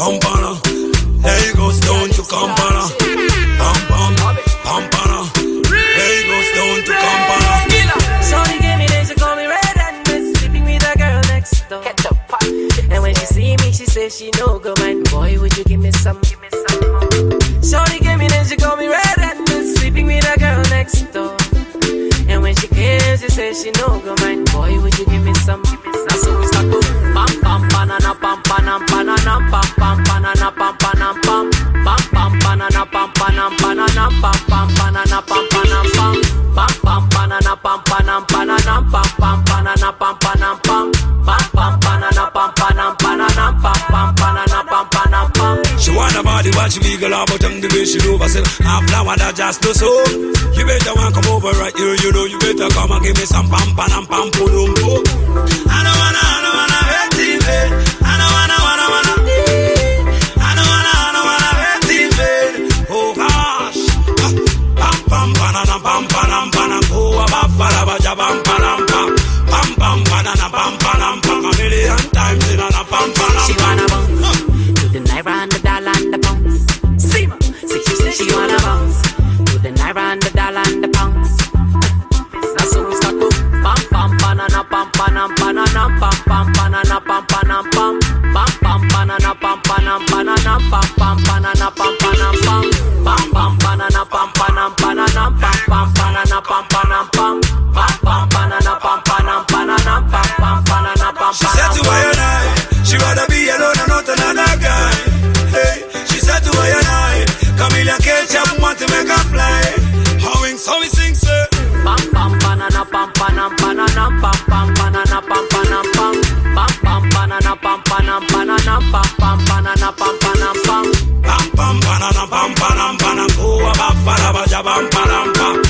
pampana. Hey, goes down to Kampala. Pam pam, pampana. Hey, goes down to Kampala. Shorty gave me this, she call me red-handed, sleeping with a girl next door. And when she see me, she says she no good man. Boy, would you give me some more? Shorty gave me this, she call me red-handed, sleeping with a girl next door. And when she came, she says she no good man. Boy, would you give me some? That's so we start to pam pam banana pam banana banana pam pam banana pam banana pam pam pam banana pam banana banana pam pam banana pam banana pam pam pam banana pam banana banana pam pam banana pam banana pam pam pam banana pam banana banana pam pam banana pam banana pam. She want a body what she legal about them the way she do herself. Half flower that just do so. You better want come over right here, you know you better come and give me some pam pam pam pum pum. I don't wanna hurt you, babe. I don't wanna hurt you, babe. Oh gosh. Pam pam banana pam pam pam. Oh abba ba jabam pam pam. Pam pam banana pam pam pam. A million times in a pam pam. She wanna bounce to the naira and the dollar and the pounds. See ma, she wanna bounce to the naira and the dollar and the pounds. That's how we start to pam pam banana pam pam banana pam pam banana pam pam pam pam pam banana pam pam banana pam pam banana pam pam pam pam pam banana pam pam banana pam pam banana pam pam pam pam pam banana pam pam banana pam pam banana pam. She said to I and I, she rather be alone and not another guy. Hey, she said to I and I, Camilla Ketchup want to make her fly. Howing so we sing sir. Pam pam banana pam pam banana pam pam banana pam pam pam pam pam banana pam pam banana pam pam banana pam pam pam pam pam banana pam pam pam. Oh abba ba jabam pam pam.